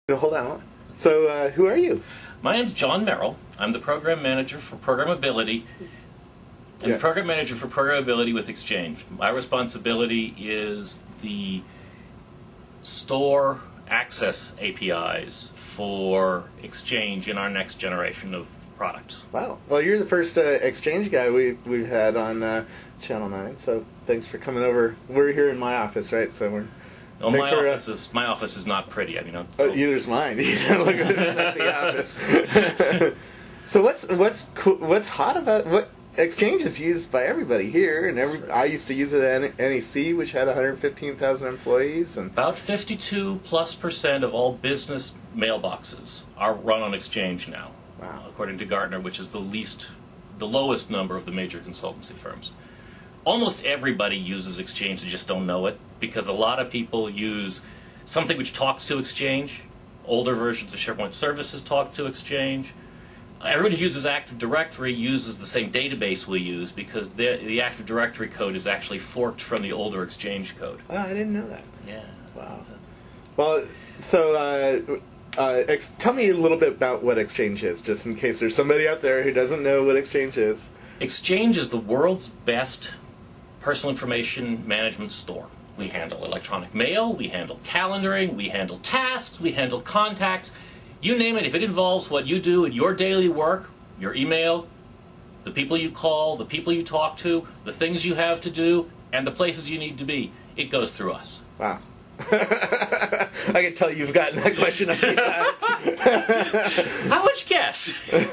Hold on. So, who are you? My name's John Merrill. I'm the Program Manager for Programmability. And the Program Manager for Programmability with Exchange. My responsibility is the store access APIs for Exchange in our next generation of products. Wow. Well, you're the first Exchange guy we've had on Channel 9, so thanks for coming over. We're here in my office, right? So we're... Oh, my office is not pretty. I mean, neither's mine. Look at this messy office. So what's hot about what Exchange is used by everybody here, and I used to use it at NEC, which had 115,000 employees, and about 52+% of all business mailboxes are run on Exchange now. Wow. According to Gartner, which is the lowest number of the major consultancy firms. Almost everybody uses Exchange, they just don't know it, because a lot of people use something which talks to Exchange. Older versions of SharePoint Services talk to Exchange. Everybody who uses Active Directory uses the same database we use, because the Active Directory code is actually forked from the older Exchange code. Oh, I didn't know that. Yeah. Wow. Well, so tell me a little bit about what Exchange is, just in case there's somebody out there who doesn't know what Exchange is. Exchange is the world's best personal information management store. We handle electronic mail, we handle calendaring, we handle tasks, we handle contacts. You name it, if it involves what you do in your daily work, your email, the people you call, the people you talk to, the things you have to do, and the places you need to be, it goes through us. Wow. I can tell you've gotten that question a few times. How much guess?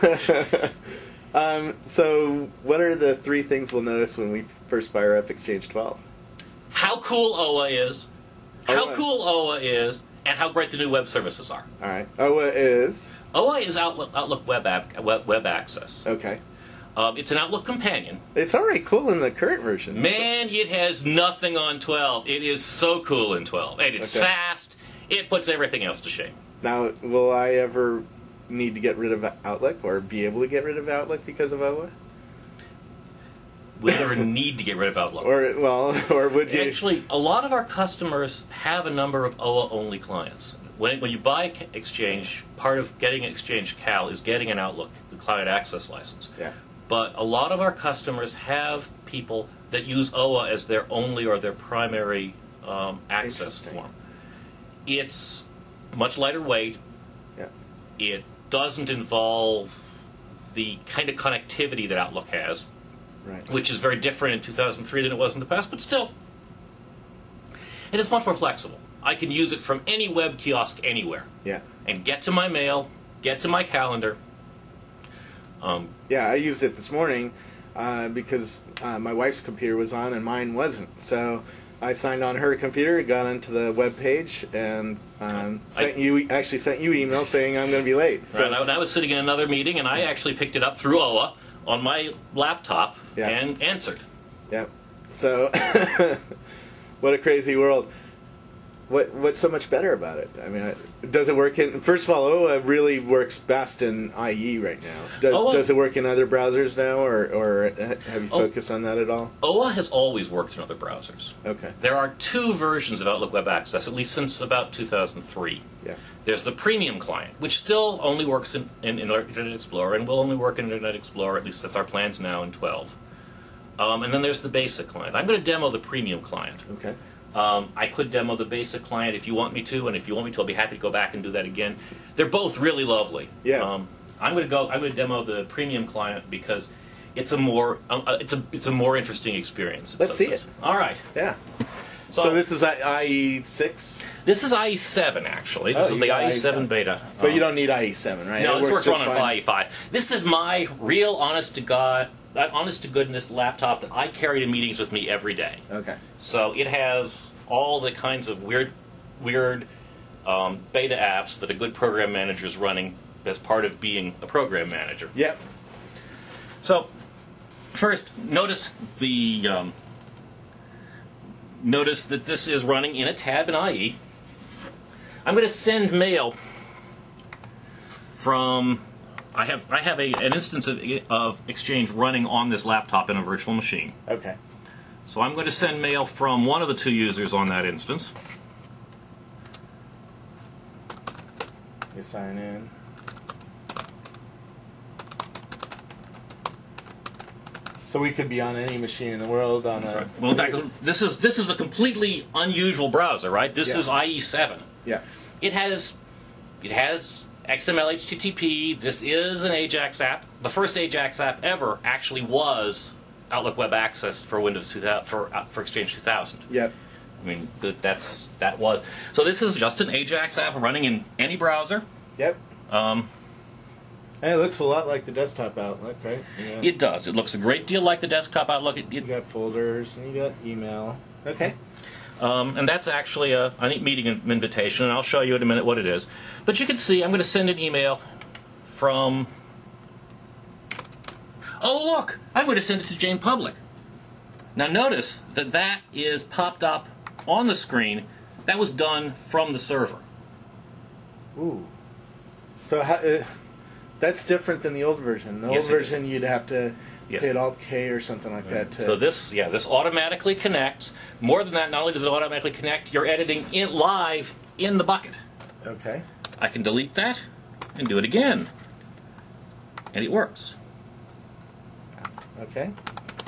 So, what are the three things we'll notice when we first fire up Exchange 12? How cool OA is, and how great the new web services are. All right. OA is? OA is Outlook Web Access. Okay. It's an Outlook companion. It's already cool in the current version. Man, it has nothing on 12. It is so cool in 12. And it's fast. It puts everything else to shame. Now, will I ever need to get rid of Outlook or be able to get rid of Outlook because of OA? We never need to get rid of Outlook. Or would you? Actually, a lot of our customers have a number of OA-only clients. When you buy Exchange, part of getting Exchange Cal is getting an Outlook client access license. Yeah. But a lot of our customers have people that use OA as their only or their primary access form. It's much lighter weight. Yeah. It doesn't involve the kind of connectivity that Outlook has, right, which is very different in 2003 than it was in the past, but still, it is much more flexible. I can use it from any web kiosk anywhere. Yeah. And get to my mail, get to my calendar. Yeah, I used it this morning because my wife's computer was on and mine wasn't. So I signed on her computer, got onto the web page, and sent you email saying I'm going to be late. So. Right, I was sitting in another meeting, and I actually picked it up through OA on my laptop and answered. Yeah. So, what a crazy world. What's so much better about it? I mean, does it work in... First of all, OA really works best in IE right now. Does it work in other browsers now, or have you focused on that at all? OA has always worked in other browsers. Okay. There are two versions of Outlook Web Access, at least since about 2003. Yeah. There's the premium client, which still only works in Internet Explorer, and will only work in Internet Explorer, at least that's our plans now in 12. And then there's the basic client. I'm going to demo the premium client. Okay. I could demo the basic client if you want me to, and if you want me to, I'll be happy to go back and do that again. They're both really lovely. Yeah. I'm going to demo the premium client because it's a more interesting experience. Let's see it. All right. Yeah. So this is IE6? This is IE7, actually. This is the IE7 beta. But you don't need IE7, right? No, this works on IE5. This is my real honest-to-goodness laptop that I carry to meetings with me every day. Okay. So it has all the kinds of weird beta apps that a good program manager is running as part of being a program manager. Yep. So first, notice that this is running in a tab in IE. I'm going to send mail from... I have an instance of Exchange running on this laptop in a virtual machine. Okay. So I'm going to send mail from one of the two users on that instance. You sign in. So we could be on any machine in the world on a. Well, in fact, this is a completely unusual browser, right? This is IE7. Yeah. It has XML HTTP. This is an AJAX app. The first AJAX app ever actually was Outlook Web Access for Windows 2000 for Exchange 2000. Yep. I mean, that was. So this is just an AJAX app running in any browser. Yep. And it looks a lot like the desktop Outlook, right? Yeah. It does. It looks a great deal like the desktop Outlook. You got folders and you got email. Okay. And that's actually a neat meeting invitation, and I'll show you in a minute what it is. But you can see I'm going to send an email from... Oh, look! I'm going to send it to Jane Public. Now notice that is popped up on the screen. That was done from the server. Ooh. So that's different than the old version. The old version you'd have to hit Alt-K or something like that. So this automatically connects. More than that, not only does it automatically connect, you're editing live in the bucket. Okay. I can delete that and do it again. And it works. Okay.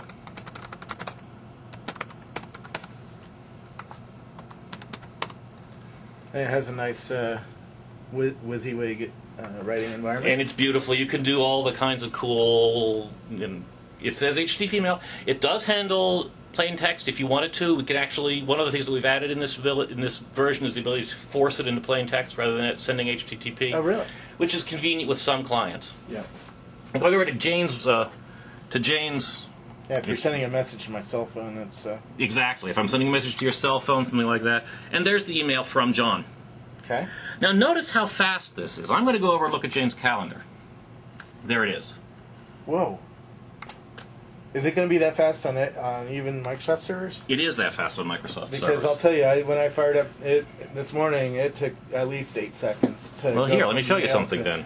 And it has a nice WYSIWYG writing environment. And it's beautiful. You can do all the kinds of cool... It says HTTP mail. It does handle plain text if you wanted to. We could actually... One of the things that we've added in this version is the ability to force it into plain text rather than it sending HTTP. Oh, really? Which is convenient with some clients. Yeah. If I go to Jane's... Yeah, if you're sending a message to my cell phone, it's... Exactly. If I'm sending a message to your cell phone, something like that. And there's the email from John. Okay. Now notice how fast this is. I'm going to go over and look at Jane's calendar. There it is. Whoa. Is it going to be that fast on even Microsoft servers? It is that fast on Microsoft servers. Because I'll tell you, when I fired up it this morning, it took at least 8 seconds to... Well, here, let me show you something then.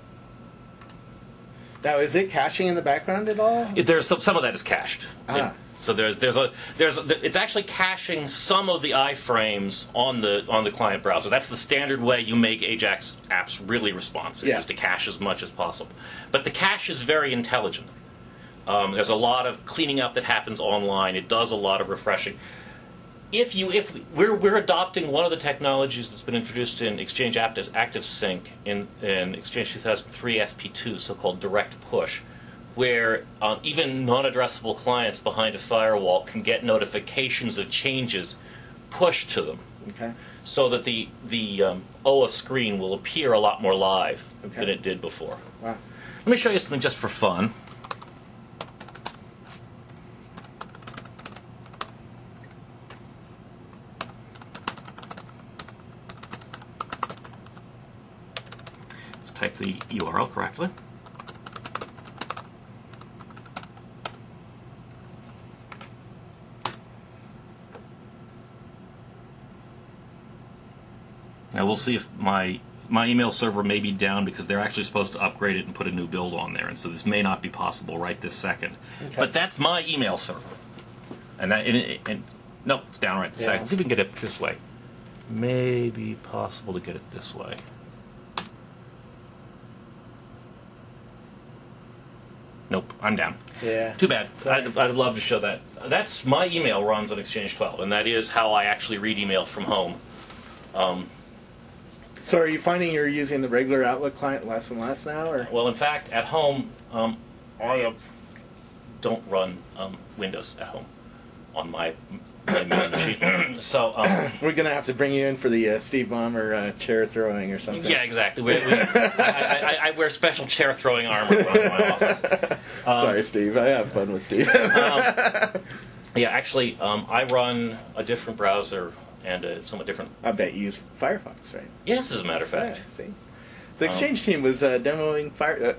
Now, is it caching in the background at all? There's some of that is cached. Ah. So it's actually caching some of the iframes on the client browser. That's the standard way you make AJAX apps really responsive, is to cache as much as possible. But the cache is very intelligent. There's a lot of cleaning up that happens online. It does a lot of refreshing. We're adopting one of the technologies that's been introduced in Exchange ActiveSync in Exchange 2003 SP2, so-called direct push, where even non-addressable clients behind a firewall can get notifications of changes pushed to them. Okay. So that the OA screen will appear a lot more live than it did before. Wow. Let me show you something just for fun. Type the URL correctly. Now we'll see if my email server may be down because they're actually supposed to upgrade it and put a new build on there, and so this may not be possible right this second. Okay. But that's my email server, and nope, it's down right this second. Let's see if we can get it this way. May be possible to get it this way. Nope, I'm down. Yeah. Too bad. I'd love to show that. That's my email runs on Exchange 12, and that is how I actually read email from home. So are you finding you're using the regular Outlook client less and less now? Or? Well, in fact, at home, I don't run Windows at home on my main machine. So we're going to have to bring you in for the Steve Ballmer chair throwing or something. Yeah, exactly. I wear special chair throwing armor around my office. Sorry, Steve. I have fun with Steve. Yeah, actually, I run a different browser and a somewhat different... I bet you use Firefox, right? Yes, as a matter of fact. Yeah, see. The Exchange team was demoing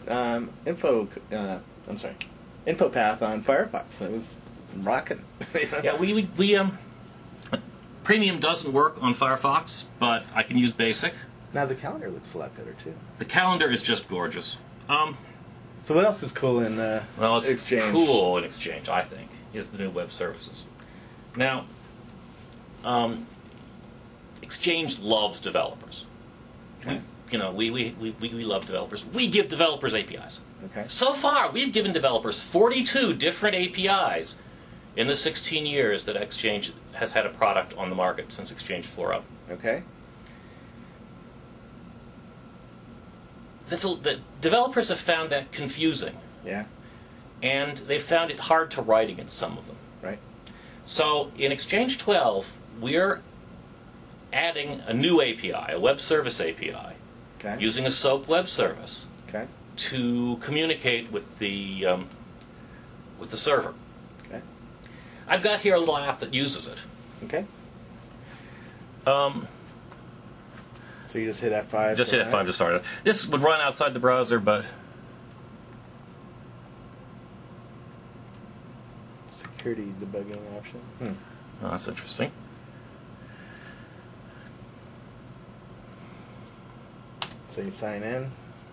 InfoPath on Firefox. It was rocking. Yeah, we Premium doesn't work on Firefox, but I can use Basic. Now the calendar looks a lot better too. The calendar is just gorgeous. So what else is cool in it's Exchange? Cool in Exchange, I think, is the new web services. Now, Exchange loves developers. Okay. we love developers. We give developers APIs. Okay. So far, we've given developers 42 different APIs in the 16 years that Exchange has had a product on the market since Exchange 4.0. Okay. The developers have found that confusing, Yeah. and they found it hard to write against some of them. Right. So in Exchange 12, we're adding a new API, a web service API, Okay. using a SOAP web service Okay. to communicate with the server. Okay. I've got here a little app that uses it. Okay. So you just hit F5. Just hit F5 to start it. This would run outside the browser, but Security debugging option. oh, that's interesting. So you sign in.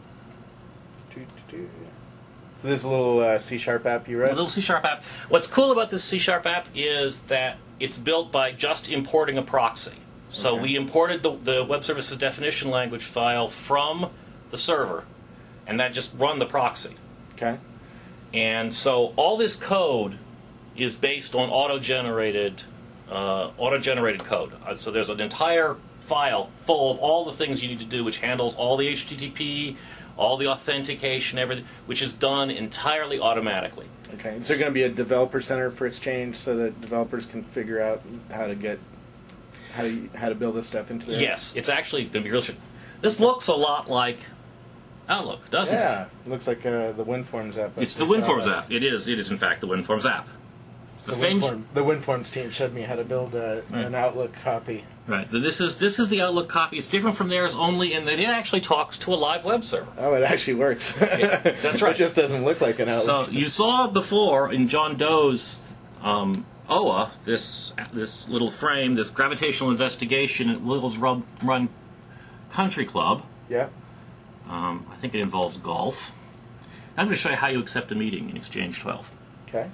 So this little C# app you A wrote? little C# app. What's cool about this C# app is that it's built by just importing a proxy. So Okay. we imported the web services definition language file from the server, and that just run the proxy. Okay. And so all this code is based on auto-generated code. So there's an entire file full of all the things you need to do, which handles all the HTTP, all the authentication, everything, which is done entirely automatically. Okay. Is there going to be a developer center for Exchange so that developers can figure out how to build this stuff into their... Yes, it's actually going to be real. This looks a lot like Outlook, doesn't it? Yeah. It looks like the WinForms app. It's the WinForms app. It is in fact the WinForms app. It's The WinForms team showed me how to build an Outlook copy. Right. This is the Outlook copy. It's different from theirs only in that it actually talks to a live web server. Oh, it actually works. That's right. It just doesn't look like an Outlook. So you saw before in John Doe's OA, this little frame, this gravitational investigation at Will's Run Country Club. Yeah. I think it involves golf. I'm going to show you how you accept a meeting in Exchange 12. Okay.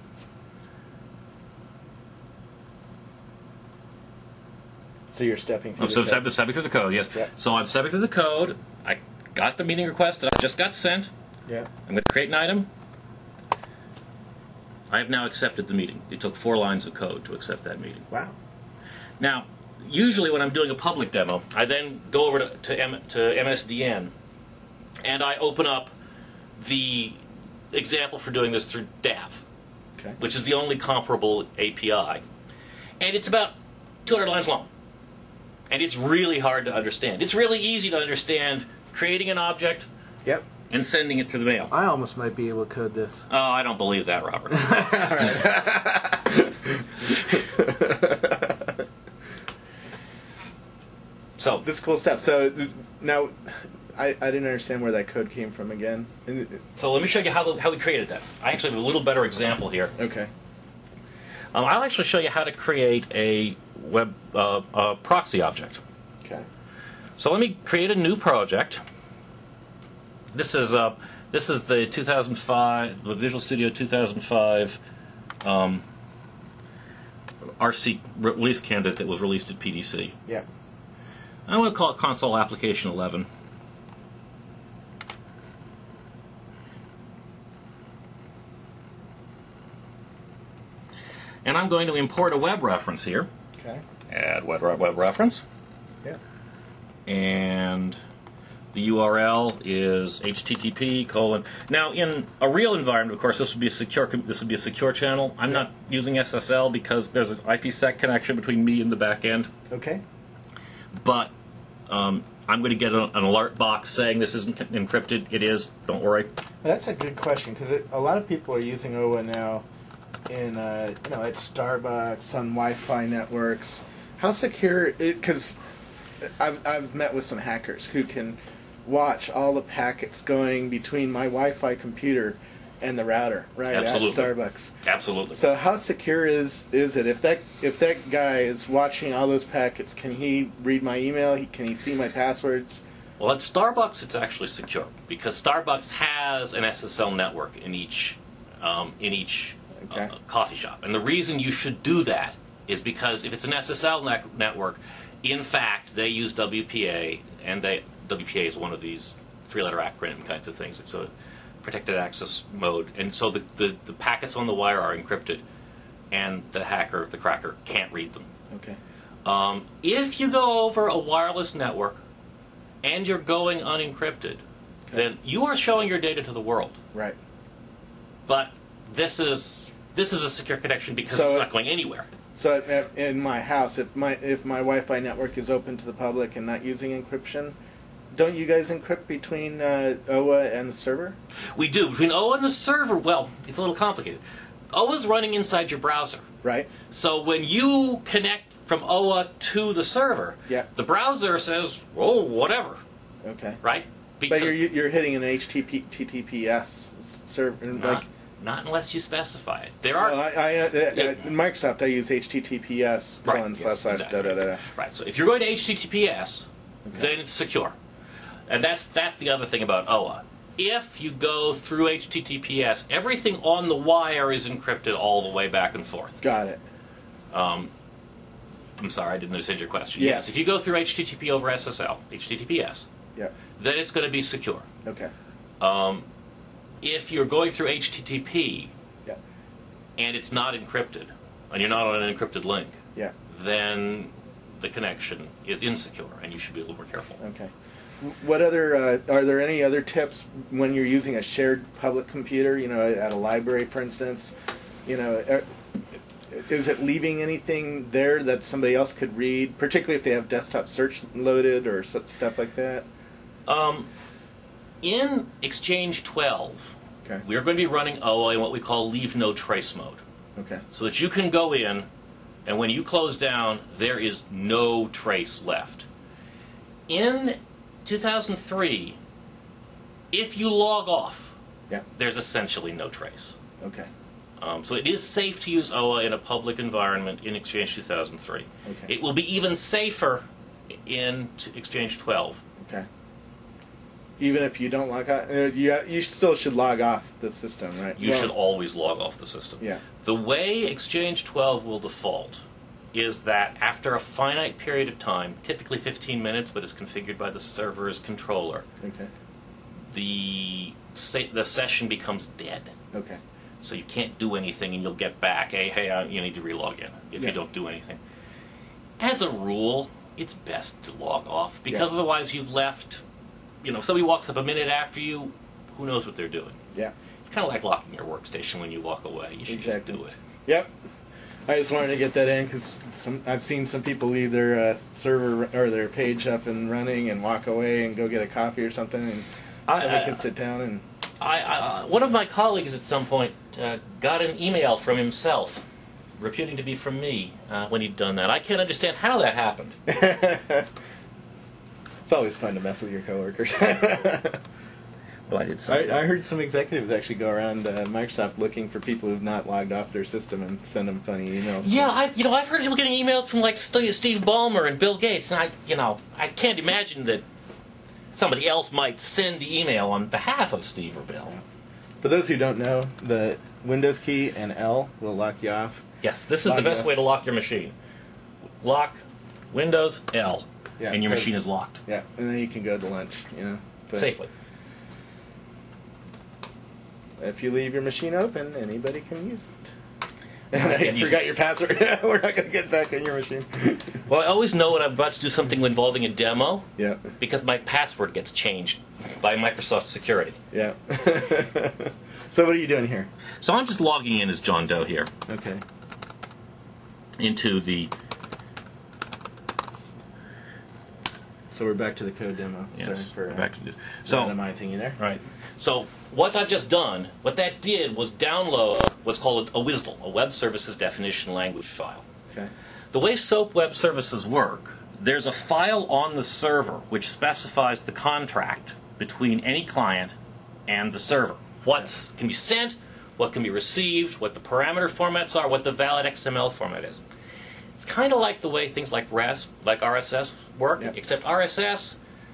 So you're stepping through So the I'm stepping through the code, yes. Yeah. So I'm stepping through the code. I got the meeting request that I just got sent. Yeah. I'm going to create an item. I have now accepted the meeting. It took 4 lines of code to accept that meeting. Wow. Now, usually when I'm doing a public demo, I then go over to MSDN, and I open up the example for doing this through DAV, Okay. which is the only comparable API. And it's about 200 lines long. And it's really hard to understand. It's really easy to understand creating an object Yep. and sending it through the mail. I almost might be able to code this. Oh, I don't believe that, Robert. So This is cool stuff. So now, I didn't understand where that code came from again. So let me show you how we created that. I actually have a little better example here. Okay. I'll actually show you how to create a web proxy object. Okay. So let me create a new project. This is the 2005, the Visual Studio 2005 RC release candidate that was released at PDC. Yeah. I'm going to call it Console Application 11. And I'm going to import a web reference here. Okay. Add web reference. Yeah. And the URL is http:/. Now, in a real environment, of course, this would be a secure channel. I'm not using SSL because there's an IPsec connection between me and the back end. Okay. But I'm going to get an alert box saying this isn't encrypted. It is. Don't worry. Well, that's a good question because a lot of people are using OWA now in at Starbucks, on Wi-Fi networks. How secure? Because I've met with some hackers who can watch all the packets going between my Wi-Fi computer and the router, right? Absolutely. At Starbucks. Absolutely. So how secure is it? If that guy is watching all those packets, can he read my email? Can he see my passwords? Well, at Starbucks, it's actually secure because Starbucks has an SSL network in each Okay. coffee shop, and the reason you should do that is because if it's an SSL network, in fact, they use WPA, and WPA is one of these three-letter acronym kinds of things. It's a protected access mode, and so the packets on the wire are encrypted, and the hacker, the cracker, can't read them. Okay. If you go over a wireless network and you're going unencrypted, then you are showing your data to the world. Right. But this is a secure connection because it's not going anywhere. So in my house, if my Wi-Fi network is open to the public and not using encryption, don't you guys encrypt between OWA and the server? We do. Between OWA and the server, well, it's a little complicated. OWA's running inside your browser. Right. So when you connect from OWA to the server, the browser says, "Oh, whatever." Okay. Right? But you're hitting an HTTPS server, not unless you specify it. There are. In Microsoft, I use HTTPS // Right. So if you're going to HTTPS, then it's secure, and that's the other thing about OWA. If you go through HTTPS, everything on the wire is encrypted all the way back and forth. Got it. I'm sorry, I didn't understand your question. Yeah. Yes, if you go through HTTP over SSL, HTTPS, then it's going to be secure. Okay. If you're going through HTTP and it's not encrypted, and you're not on an encrypted link, then the connection is insecure, and you should be a little more careful. Okay. What other are there any other tips when you're using a shared public computer? You know, at a library, for instance. You know, is it leaving anything there that somebody else could read, particularly if they have desktop search loaded or stuff like that? In Exchange 12, we're going to be running OWA in what we call leave no trace mode. Okay. So that you can go in, and when you close down, there is no trace left. In 2003, if you log off, there's essentially no trace. Okay. So it is safe to use OWA in a public environment in Exchange 2003. Okay. It will be even safer in Exchange 12. Okay. Even if you don't log out, you still should log off the system, right? You should always log off the system. Yeah. The way Exchange 12 will default is that after a finite period of time, typically 15 minutes, but it's configured by the server's controller, the session becomes dead. Okay. So you can't do anything, and you'll get back, hey, you need to relog in if you don't do anything. As a rule, it's best to log off, because otherwise you've left, if somebody walks up a minute after you, who knows what they're doing. Yeah. It's kind of like locking your workstation when you walk away. You should just do it. Yep. I just wanted to get that in because I've seen some people leave their server or their page up and running and walk away and go get a coffee or something, and somebody can sit down and... one of my colleagues at some point got an email from himself, reputing to be from me, when he'd done that. I can't understand how that happened. It's always fun to mess with your coworkers. Well, I heard some executives actually go around Microsoft looking for people who've not logged off their system and send them funny emails. Yeah, I've heard people getting emails from like Steve Ballmer and Bill Gates, and I can't imagine that somebody else might send the email on behalf of Steve or Bill. For those who don't know, the Windows key and L will lock you off. Yes, this is the best way to lock your machine. Lock, Windows, L, and your machine is locked. Yeah, and then you can go to lunch, safely. If you leave your machine open, anybody can use it. And you forgot your password. We're not going to get back in your machine. Well, I always know when I'm about to do something involving a demo. Yeah. Because my password gets changed by Microsoft Security. Yeah. So what are you doing here? So I'm just logging in as John Doe here. Okay. Into the... So we're back to the code demo. Yes, sorry for back to minimizing you there. Right. So what I've just done, what that did was download what's called a WSDL, a Web Services Definition Language file. Okay. The way SOAP Web Services work, there's a file on the server which specifies the contract between any client and the server. What can be sent, what can be received, what the parameter formats are, what the valid XML format is. It's kind of like the way things like RSS work, except RSS,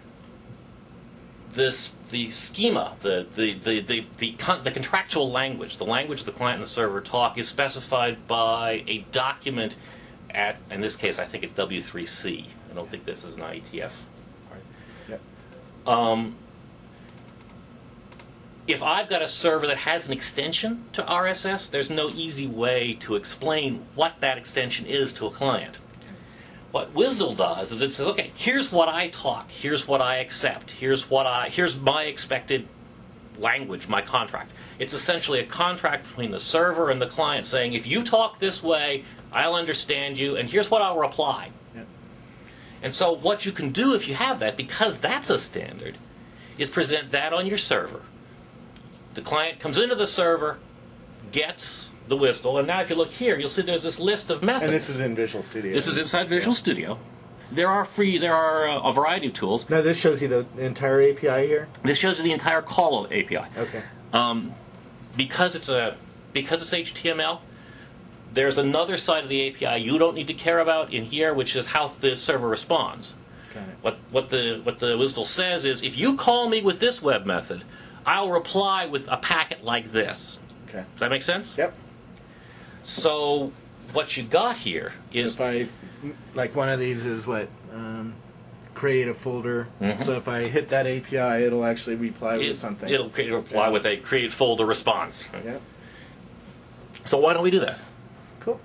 the schema, the contractual language, the language the client and the server talk, is specified by a document in this case, I think it's W3C. I don't think this is an IETF. Right? Yep. If I've got a server that has an extension to RSS, there's no easy way to explain what that extension is to a client. What WSDL does is it says, okay, here's what I talk, here's what I accept, here's my expected language, my contract. It's essentially a contract between the server and the client saying, if you talk this way, I'll understand you, and here's what I'll reply. Yep. And so what you can do if you have that, because that's a standard, is present that on your server. The client comes into the server, gets the WSDL, and now if you look here, you'll see there's this list of methods. And this is in Visual Studio. This is inside Visual Studio. There are a variety of tools. Now this shows you the entire API here? This shows you the entire call API. Okay. Because it's HTML, there's another side of the API you don't need to care about in here, which is how the server responds. Got it. What the WSDL says is, if you call me with this web method, I'll reply with a packet like this. Okay. Does that make sense? Yep. So what you got here is... So if like one of these is what? Create a folder. Mm-hmm. So if I hit that API, it'll actually reply with something. It'll reply with a create folder response. Yep. So why don't we do that? Cool.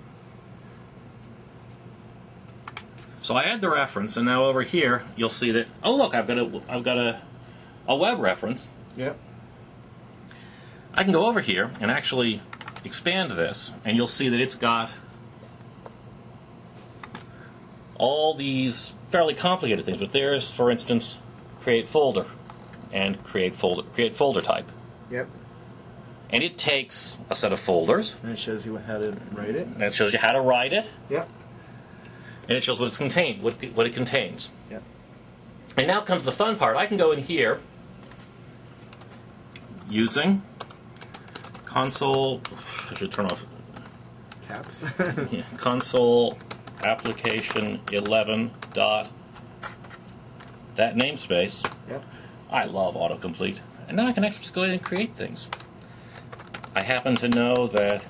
So I add the reference, and now over here you'll see that. Oh look, I've got a web reference. Yep. I can go over here and actually expand this, and you'll see that it's got all these fairly complicated things. But there's, for instance, create folder and create folder type. Yep. And it takes a set of folders. And it shows you how to write it. And it shows you how to write it. Yep. And it shows what it's contained, what it contains. Yep. And now comes the fun part. I can go in here using console. I should turn off Caps. yeah, console application 11 dot that namespace. Yep. I love autocomplete. And now I can actually just go ahead and create things. I happen to know that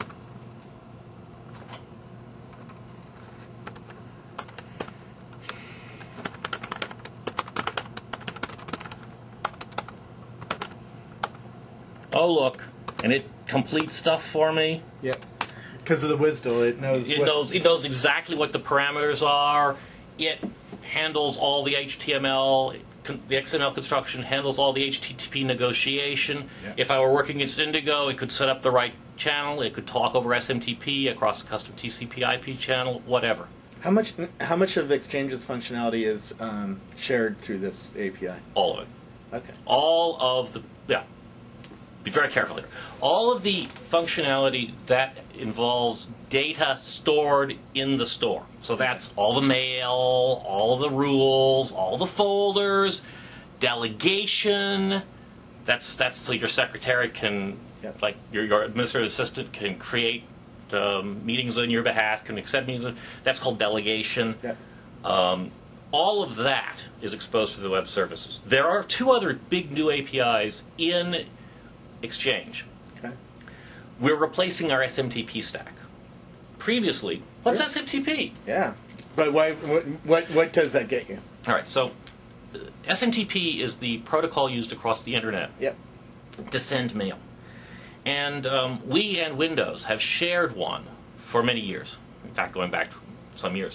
oh look, and it completes stuff for me. Yep. Because of the WSDL, it knows. It knows exactly what the parameters are. It handles all the HTML, the XML construction, handles all the HTTP negotiation. Yep. If I were working against Indigo, it could set up the right channel. It could talk over SMTP across a custom TCP/IP channel, whatever. How much of Exchange's functionality is shared through this API? All of it. Okay. All of the be very careful here. All of the functionality that involves data stored in the store. So that's all the mail, all the rules, all the folders, delegation. That's so your secretary can, Yep. like your administrative assistant can create meetings on your behalf, can accept meetings. That's called delegation. Yep. All of that is exposed to the web services. There are two other big new APIs in Exchange. Okay. We're replacing our SMTP stack. Previously, what's Sure. SMTP? Yeah. But why? What does that get you? All right, so SMTP is the protocol used across the internet Yep. to send mail. And we and Windows have shared one for many years. In fact, going back some years.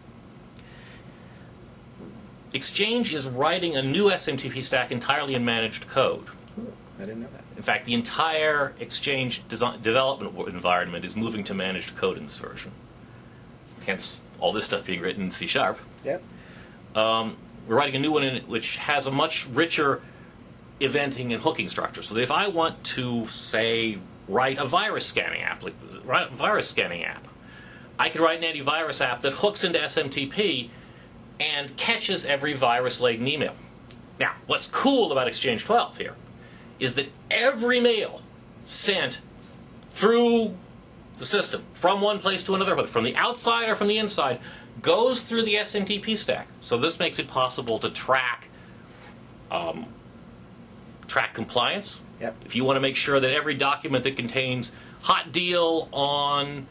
Exchange is writing a new SMTP stack entirely in managed code. I didn't know that. In fact, the entire Exchange development environment is moving to managed code in this version. Hence, all this stuff being written in C#. Yep. We're writing a new one in it which has a much richer eventing and hooking structure. So that if I want to, say, write a virus scanning app, I could write an antivirus app that hooks into SMTP and catches every virus-laden email. Now, what's cool about Exchange 12 here is that every mail sent through the system, from one place to another, whether from the outside or from the inside, goes through the SMTP stack. So this makes it possible to track compliance. Yep. If you want to make sure that every document that contains hot deal on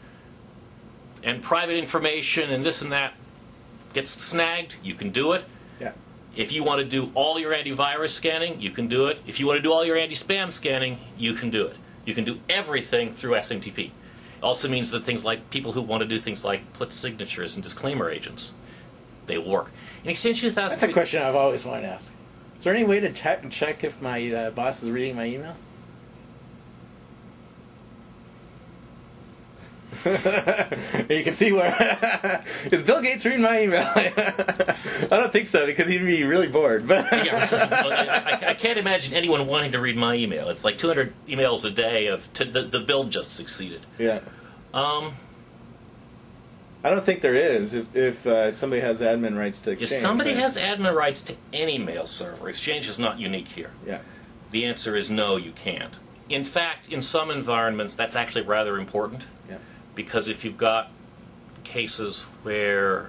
and private information and this and that gets snagged, you can do it. Yeah. If you want to do all your antivirus scanning, you can do it. If you want to do all your anti-spam scanning, you can do it. You can do everything through SMTP. It also means that things like people who want to do things like put signatures and disclaimer agents, they work. In Exchange 2000, That's a question I've always wanted to ask. Is there any way to check if my boss is reading my email? You can see where is Bill Gates reading my email? I don't think so, because he'd be really bored. But I can't imagine anyone wanting to read my email. It's like 200 emails a day the build just succeeded. Yeah. I don't think there is. If somebody has admin rights to Exchange. If somebody has admin rights to any mail server, Exchange is not unique here. Yeah. The answer is no, you can't. In fact, in some environments, that's actually rather important. Yeah. Because if you've got cases where,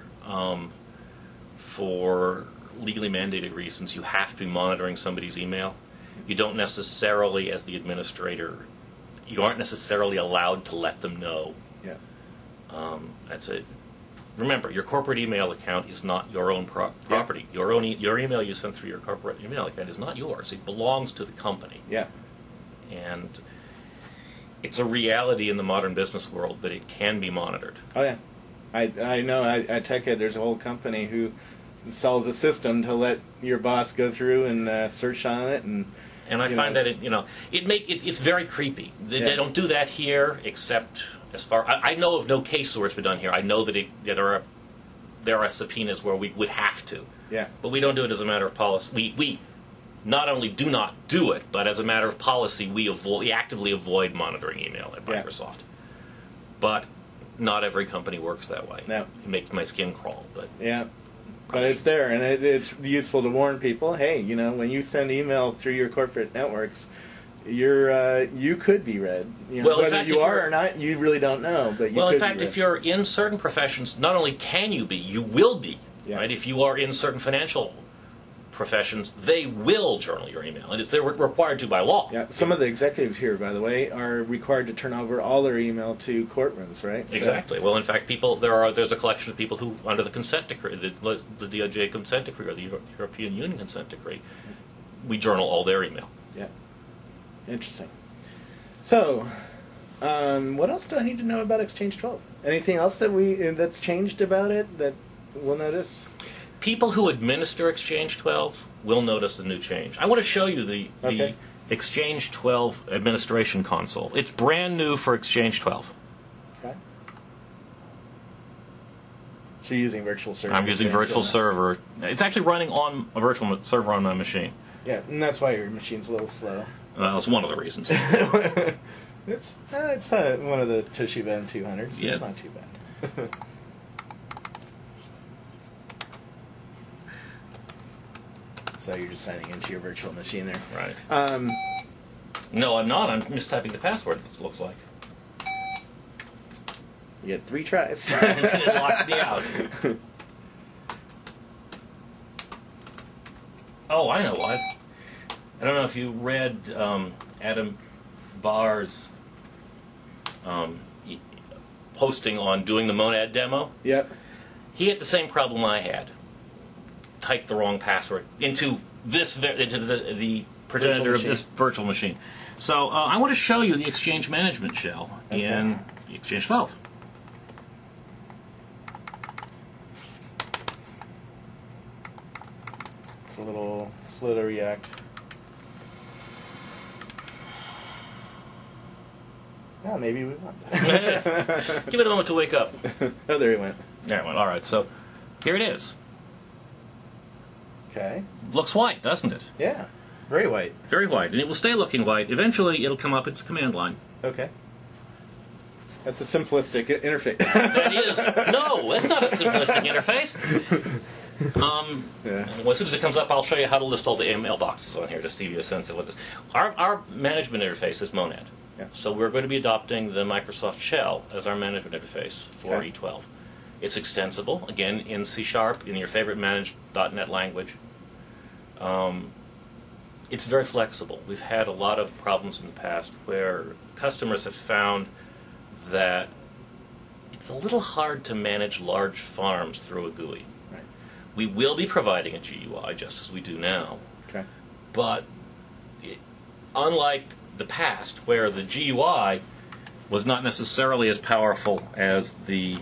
for legally mandated reasons, you have to be monitoring somebody's email, you don't necessarily, as the administrator, you aren't necessarily allowed to let them know. Yeah. That's it. Remember, your corporate email account is not your own property. Yeah. Your email you send through your corporate email account is not yours. It belongs to the company. Yeah. And it's a reality in the modern business world that it can be monitored. Oh yeah, I know. At TechEd, there's a whole company who sells a system to let your boss go through and search on it, and I find that it's very creepy. They don't do that here, except as far I know of no case where it's been done here. I know that there are subpoenas where we would have to. Yeah. But we don't do it as a matter of policy. We not only do not do it, but as a matter of policy, we actively avoid monitoring email at Microsoft. But not every company works that way. No. It makes my skin crawl, but yeah. But it's there, and it's useful to warn people. Hey, when you send email through your corporate networks, you could be read. Well, whether fact, you are or not, you really don't know. But in fact, if you're in certain professions, not only can you be, you will be. Yeah. Right? If you are in certain financial professions, they will journal your email, and they're required to by law. Yeah, some of the executives here, by the way, are required to turn over all their email to courtrooms, right? Exactly. Well, in fact, there's a collection of people who, under the consent decree, the DOJ consent decree or the European Union consent decree, we journal all their email. Yeah. Interesting. So, what else do I need to know about Exchange 12? Anything else that's changed about it that we'll notice? People who administer Exchange 12 will notice the new change. I want to show you the Exchange 12 administration console. It's brand new for Exchange 12. Okay. So you're using virtual server? I'm using virtual server. It's actually running on a virtual server on my machine. Yeah, and that's why your machine's a little slow. Well, that's one of the reasons. It's one of the Toshiba M200s. Yeah. It's not too bad. So you're just signing into your virtual machine there. Right. No, I'm not. I'm mistyping the password, it looks like. You get 3 tries. It locks me out. Oh, I know why. I don't know if you read Adam Barr's posting on doing the Monad demo. Yep. He had the same problem I had. Typed the wrong password into the progenitor of this virtual machine. So I want to show you the Exchange Management Shell in Exchange 12. It's a little slow to react. Well, maybe we want that. Give it a moment to wake up. Oh, there he went. There it went. All right, so here it is. Okay. Looks white, doesn't it? Yeah. Very white. Very white, and it will stay looking white. Eventually, it'll come up its command line. Okay. That's a simplistic interface. That is. No, that's not a simplistic interface. Well, as soon as it comes up, I'll show you how to list all the mailboxes on here, just to give you a sense of what this. Our management interface is Monad. Yeah. So we're going to be adopting the Microsoft Shell as our management interface for E12. It's extensible, again, in C#, in your favorite managed.NET language. It's very flexible. We've had a lot of problems in the past where customers have found that it's a little hard to manage large farms through a GUI. Right. We will be providing a GUI just as we do now, Okay. but unlike the past, where the GUI was not necessarily as powerful as the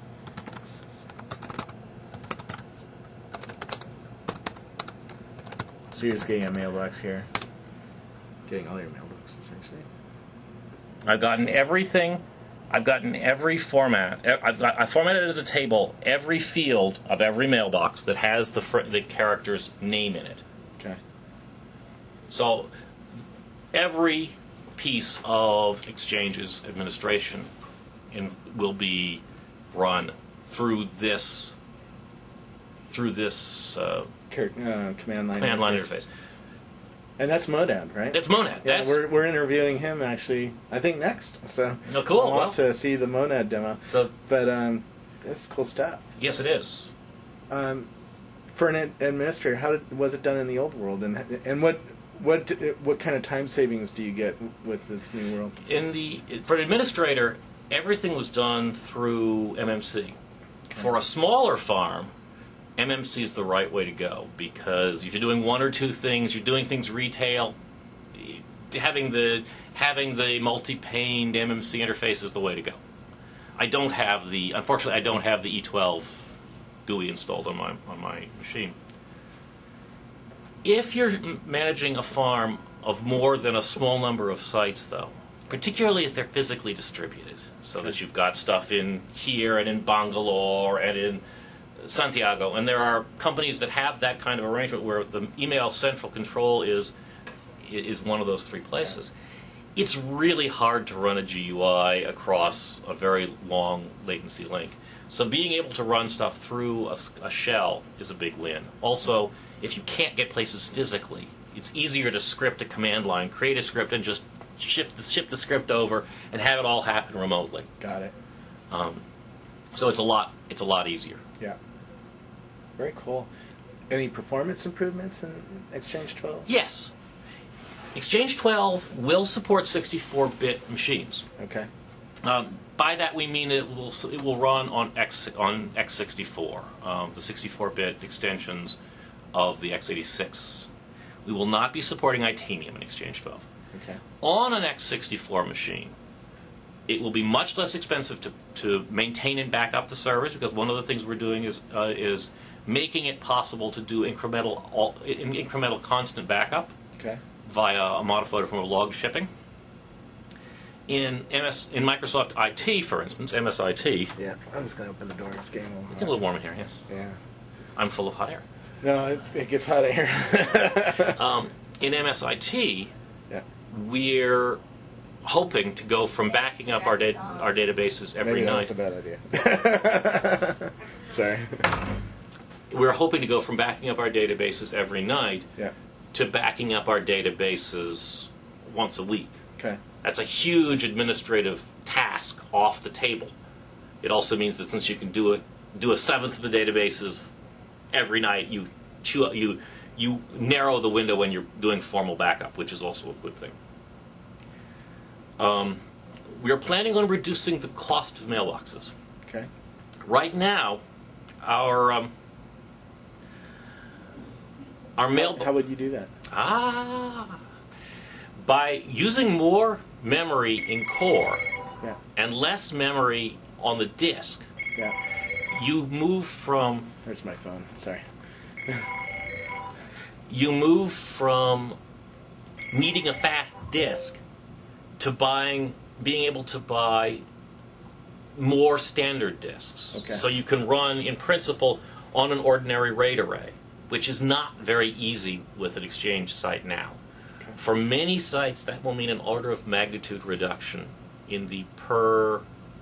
So you're just getting a mailbox here. Getting all your mailbox, essentially. I've gotten everything. I've gotten every format. I formatted it as a table, every field of every mailbox that has the character's name in it. Okay. So every piece of Exchange's administration will be run through this Command line interface. And that's Monad, right? That's Monad. Yeah, we're interviewing him actually. I think next. So Oh, cool. I'm Well, off to see the Monad demo. so But that's cool stuff. yes, it is. For an administrator, how was it done in the old world, and what kind of time savings do you get with this new world? For an administrator, everything was done through MMC. For a smaller farm, MMC is the right way to go, because if you're doing one or two things, you're doing things retail, having the multi-paned MMC interface is the way to go. Unfortunately, I don't have the E12 GUI installed on my machine. If you're managing a farm of more than a small number of sites, though, particularly if they're physically distributed, so that you've got stuff in here and in Bangalore and in Santiago, and there are companies that have that kind of arrangement where the email central control is one of those three places. It's really hard to run a GUI across a very long latency link. So being able to run stuff through a shell is a big win. Also, if you can't get places physically, it's easier to script a command line, create a script, and just ship the script over and have it all happen remotely. Got it. So it's a lot easier. Yeah. Very cool. Any performance improvements in Exchange 12? Yes. Exchange 12 will support 64-bit machines. Okay. By that we mean it will run on x64, the 64-bit extensions of the x86. We will not be supporting Itanium in Exchange 12. Okay. On an x64 machine, it will be much less expensive to maintain and back up the servers, because one of the things we're doing is making it possible to do incremental constant backup. Okay. Via a modifier from a log shipping. In Microsoft IT, for instance, MSIT. Yeah. I'm just going to open the door. It's getting It's a little warm in here, yes. Yeah. I'm full of hot air. No, it gets hot here. In MSIT, Yeah. we're hoping to go from backing up our databases every Maybe night. That's a bad idea. Sorry. We're hoping to go from backing up our databases every night Yeah. to backing up our databases once a week. Okay. That's a huge administrative task off the table. It also means that since you can do a seventh of the databases every night, you narrow the window when you're doing formal backup, which is also a good thing. We are planning on reducing the cost of mailboxes. Okay. Right now, our mail. How would you do that? By using more memory in core Yeah. and less memory on the disk, Yeah. you move from There's my phone. Sorry. needing a fast disk to being able to buy more standard disks. Okay. So you can run, in principle, on an ordinary RAID array, which is not very easy with an Exchange site now. Okay. For many sites, that will mean an order of magnitude reduction in the per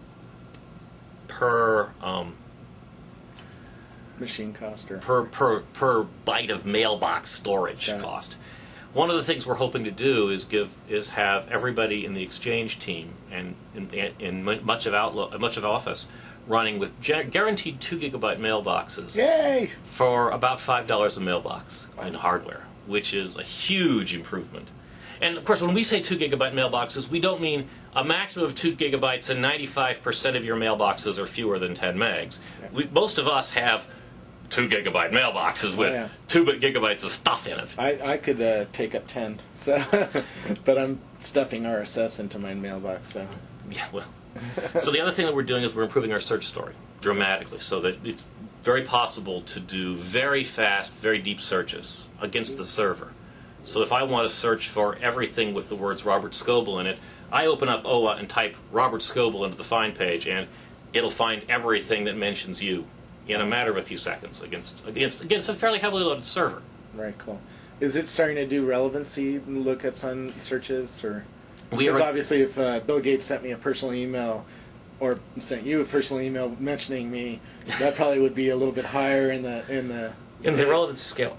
Machine cost or per byte of mailbox storage Got it. cost. One of the things we're hoping to do is have everybody in the Exchange team and in much of Office running with guaranteed 2 gigabyte mailboxes Yay! for about $5 a mailbox in hardware, which is a huge improvement. And of course, when we say 2 gigabyte mailboxes, we don't mean a maximum of 2 gigabytes and 95% of your mailboxes are fewer than 10 megs. Most of us have 2 gigabyte mailboxes with yeah. 2 gigabytes of stuff in it. I could take up 10, so but I'm stuffing RSS into my mailbox. So Yeah, well. So the other thing that we're doing is we're improving our search story dramatically, so that it's very possible to do very fast, very deep searches against the server. So if I want to search for everything with the words Robert Scoble in it, I open up OWA and type Robert Scoble into the find page, and it'll find everything that mentions you in a matter of a few seconds against a fairly heavily loaded server. very cool. Is it starting to do relevancy lookups on searches, or We because are- obviously if Bill Gates sent me a personal email or sent you a personal email mentioning me, that probably would be a little bit higher in the In the relevancy scale.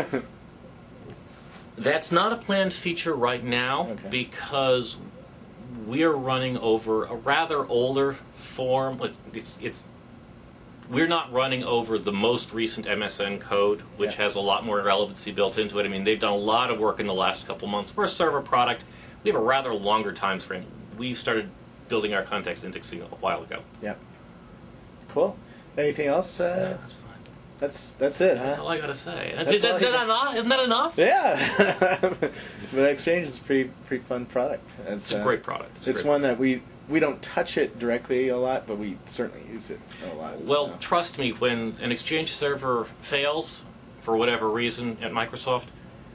That's not a planned feature right now Okay. because we are running over a rather older form. We're not running over the most recent MSN code, which Yeah. has a lot more relevancy built into it. I mean, they've done a lot of work in the last couple months. We're a server product. We have a rather longer time frame. We started building our context indexing a while ago. yeah. Cool. Anything else? That's fine. That's it, huh? That's all I got to say. That's all I got. Enough? Isn't that enough? Yeah, but Exchange is a pretty fun product. It's a great product. It's great one that we don't touch it directly a lot, but we certainly use it a lot. Well, so. trust me, when an Exchange server fails, for whatever reason, at Microsoft,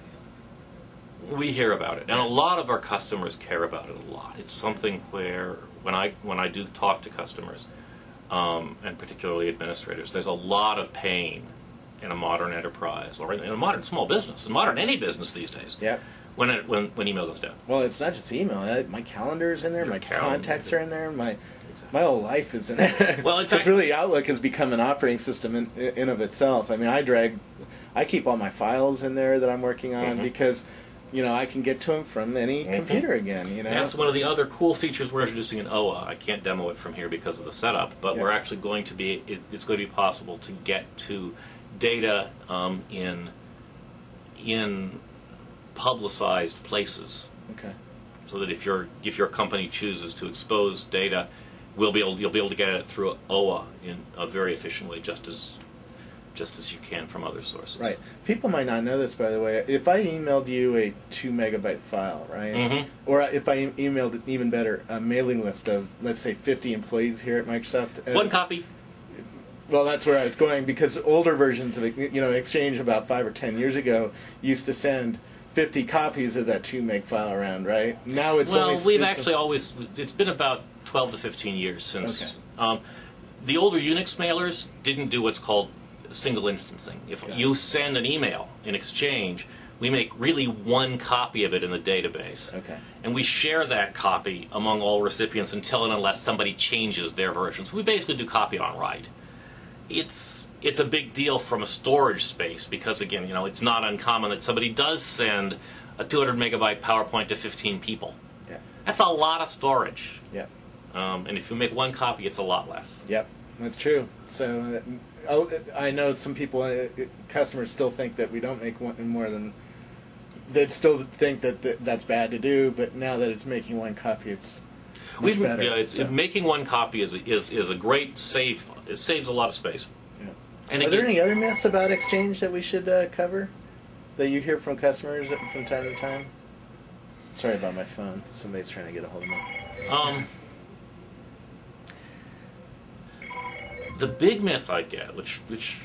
we hear about it. And a lot of our customers care about it a lot. It's something where, when I do talk to customers, and particularly administrators, there's a lot of pain in a modern enterprise, or in a modern small business, in modern any business these days, Yep. when email goes down. Well, it's not just email. My calendar's in there. Your My calendar. contacts are in there. My Exactly. whole life is in there. Well, in because fact- really, Outlook has become an operating system in of itself. I mean, I keep all my files in there that I'm working on because, I can get to them from any computer again. That's one of the other cool features we're introducing in OWA. I can't demo it from here because of the setup, but Yeah. we're actually going to be. It's going to be possible to get to data in publicized places, Okay. so that if your company chooses to expose data, you'll be able to get it through OWA in a very efficient way, just as you can from other sources. Right. People might not know this, by the way. If I emailed you a 2 megabyte file, right? Mhm. Or if I emailed it even better, a mailing list of, let's say, 50 employees here at Microsoft. One copy. Well, that's where I was going, because older versions of Exchange about 5 or 10 years ago used to send 50 copies of that 2 meg file around, right? Now it's Well, only... we've it's- actually always. It's been about 12 to 15 years since. Okay. The older Unix mailers didn't do what's called single instancing. If Okay. you send an email in Exchange, we make really one copy of it in the database. Okay. And we share that copy among all recipients until and unless somebody changes their version. So we basically do copy on write. It's a big deal from a storage space because, again, it's not uncommon that somebody does send a 200 megabyte PowerPoint to 15 people. Yeah. That's a lot of storage. Yep. And if you make one copy, it's a lot less. Yep. That's true. So I know some people, customers still think that we don't make one more than... They still think that that's bad to do, but now that it's making one copy, it's much better. Yeah, so. making one copy is a great save. It saves a lot of space. Yeah. And Are there again, any other myths about Exchange that we should cover that you hear from customers from time to time? Sorry about my phone. Somebody's trying to get a hold of me. The big myth I get, which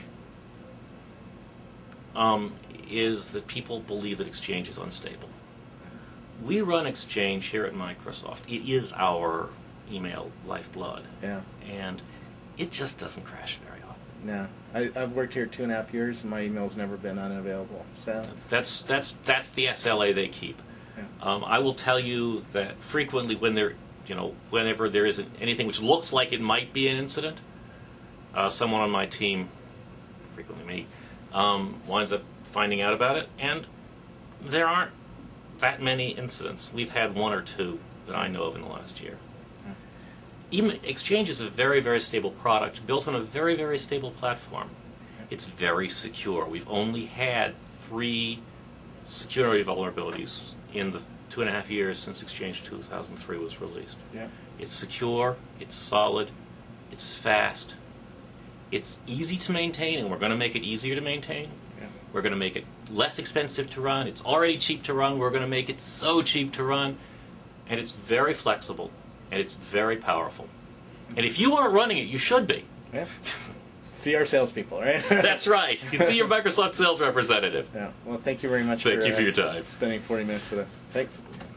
is that people believe that Exchange is unstable. We run Exchange here at Microsoft. It is our email lifeblood, Yeah. and it just doesn't crash very often. No. I've worked here 2.5 years, and my email's never been unavailable. So That's the SLA they keep. Yeah. I will tell you that frequently whenever there is anything which looks like it might be an incident, someone on my team, frequently me, winds up finding out about it, and there aren't that many incidents. We've had 1 or 2 that I know of in the last year. Exchange is a very, very stable product built on a very, very stable platform. It's very secure. We've only had 3 security vulnerabilities in the 2.5 years since Exchange 2003 was released. yeah. It's secure, it's solid, it's fast, It's easy to maintain, and we're going to make it easier to maintain. Yeah. We're going to make it less expensive to run. It's already cheap to run. We're going to make it so cheap to run. And it's very flexible, and it's very powerful. And if you aren't running it, you should be. Yeah. See our salespeople, right? That's right. You see your Microsoft sales representative. Yeah. Well, thank you very much Thank you for your time. spending 40 minutes with us. Thanks.